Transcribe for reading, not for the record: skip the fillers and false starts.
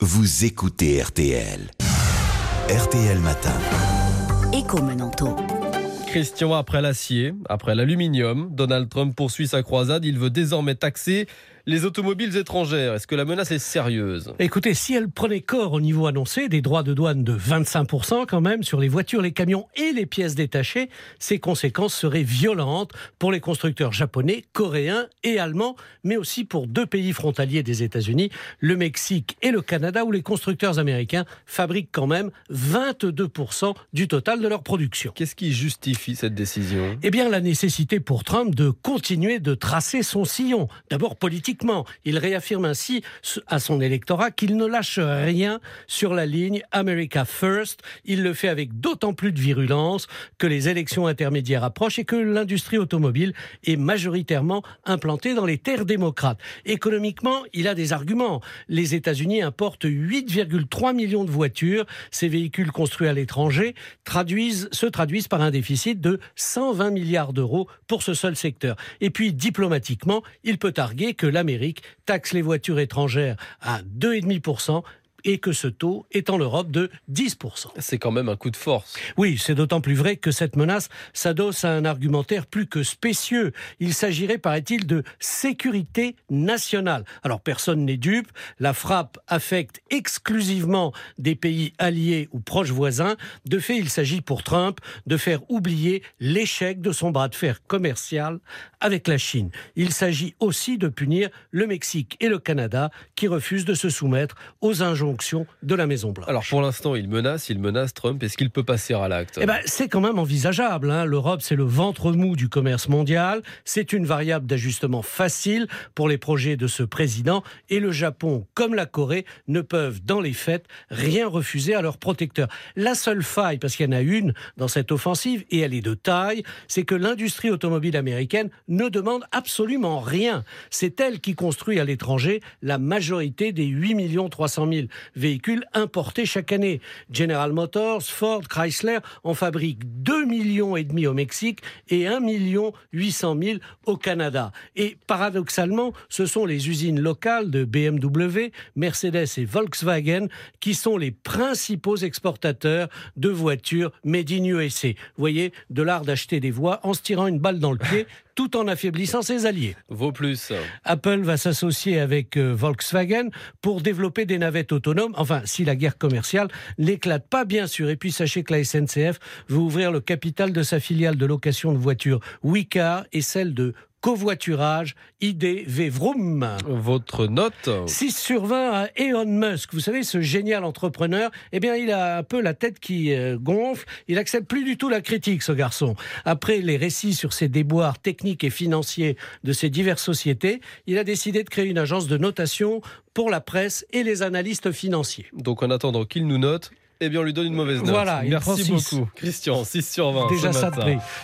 vous écoutez RTL. RTL Matin. Écho Menanto. Christian, après l'acier, après l'aluminium, Donald Trump poursuit sa croisade. Il veut désormais taxer les automobiles étrangères. Est-ce que la menace est sérieuse ? Écoutez, si elle prenait corps au niveau annoncé, des droits de douane de 25% quand même sur les voitures, les camions et les pièces détachées, ses conséquences seraient violentes pour les constructeurs japonais, coréens et allemands, mais aussi pour deux pays frontaliers des États-Unis, le Mexique et le Canada, où les constructeurs américains fabriquent quand même 22% du total de leur production. Qu'est-ce qui justifie cette décision ? Eh bien, la nécessité pour Trump de continuer de tracer son sillon. D'abord politiquement, il réaffirme ainsi à son électorat qu'il ne lâche rien sur la ligne America First. Il le fait avec d'autant plus de virulence que les élections intermédiaires approchent et que l'industrie automobile est majoritairement implantée dans les terres démocrates. Économiquement, il a des arguments. Les États-Unis importent 8,3 millions de voitures. Ces véhicules construits à l'étranger se traduisent par un déficit de 120 milliards d'euros pour ce seul secteur. Et puis, diplomatiquement, il peut arguer que l'Amérique taxe les voitures étrangères à 2,5% et que ce taux est en Europe de 10%. C'est quand même un coup de force. Oui, c'est d'autant plus vrai que cette menace s'adosse à un argumentaire plus que spécieux. Il s'agirait, paraît-il, de sécurité nationale. Alors, personne n'est dupe. La frappe affecte exclusivement des pays alliés ou proches voisins. De fait, il s'agit pour Trump de faire oublier l'échec de son bras de fer commercial avec la Chine. Il s'agit aussi de punir le Mexique et le Canada qui refusent de se soumettre aux injonctions de la Maison-Blanche. Alors pour l'instant, il menace Trump. Est-ce qu'il peut passer à l'acte ? C'est quand même envisageable. L'Europe, c'est le ventre mou du commerce mondial. C'est une variable d'ajustement facile pour les projets de ce président. Et le Japon, comme la Corée, ne peuvent, dans les faits, rien refuser à leurs protecteurs. La seule faille, parce qu'il y en a une dans cette offensive, et elle est de taille, c'est que l'industrie automobile américaine ne demande absolument rien. C'est elle qui construit à l'étranger la majorité des 8 300 000 véhicules importés chaque année. General Motors, Ford, Chrysler en fabriquent 2,5 millions au Mexique et 1,8 million au Canada. Et paradoxalement, ce sont les usines locales de BMW, Mercedes et Volkswagen qui sont les principaux exportateurs de voitures made in USA. Vous voyez, de l'art d'acheter des voix en se tirant une balle dans le pied tout en affaiblissant ses alliés. Vaut plus. Apple va s'associer avec Volkswagen pour développer des navettes autonomes. Enfin, si la guerre commerciale n'éclate pas, bien sûr. Et puis, sachez que la SNCF veut ouvrir le capital de sa filiale de location de voitures Wicar et celle de covoiturage IDV Vroom. Votre note ? 6 sur 20 à Elon Musk. Vous savez, ce génial entrepreneur, il a un peu la tête qui gonfle. Il accepte plus du tout la critique, ce garçon. Après les récits sur ses déboires techniques et financiers de ses diverses sociétés, il a décidé de créer une agence de notation pour la presse et les analystes financiers. Donc en attendant qu'il nous note, on lui donne une mauvaise note. Voilà, merci beaucoup. Christian, 6 sur 20. Déjà ça de prix.